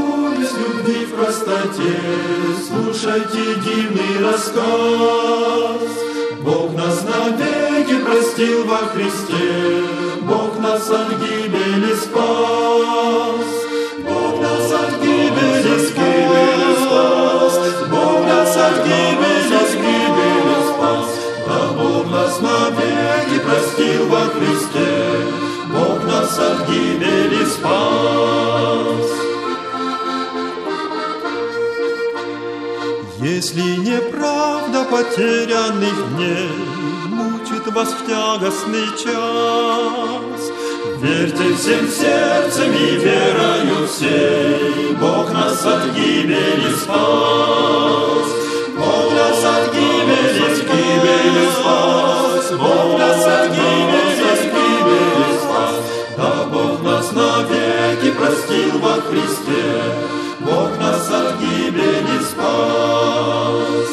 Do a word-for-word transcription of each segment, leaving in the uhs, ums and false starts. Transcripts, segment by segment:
гордость любви в простоте, слушайте дивный рассказ. Бог нас навеки простил во Христе, Бог нас от гибели спас. Бог нас от гибели спас, Бог нас от гибели спас. Да Бог нас навеки простил во Христе, Бог нас от гибели спас. Если неправда потерянных дней мучит вас в тягостный час, верьте всем сердцем и верою всей, Бог нас от гибели спас. Бог нас от гибели, гибели спас, Бог нас от гибели, гибели спас. Да Бог нас навеки простил во Христе, Бог нас от гибели спас.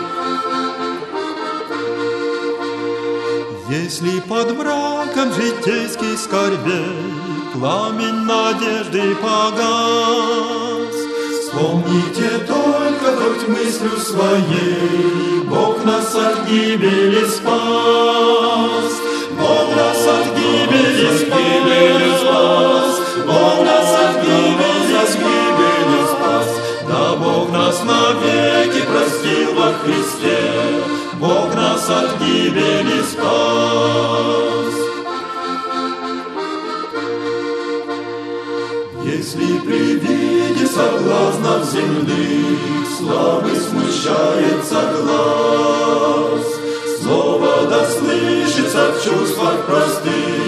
Если под мраком житейской скорбей пламень надежды погас, вспомните только хоть мыслью своей, Бог нас от гибели спас. Бог нас от гибели, гибели спас, Бог нас от гибели, гибели спас. Да Бог нас навеки простил во Христе, Бог нас от гибели спас. Если при виде соблазнов земных славы смущается глаз, слово да слышится в чувствах простых,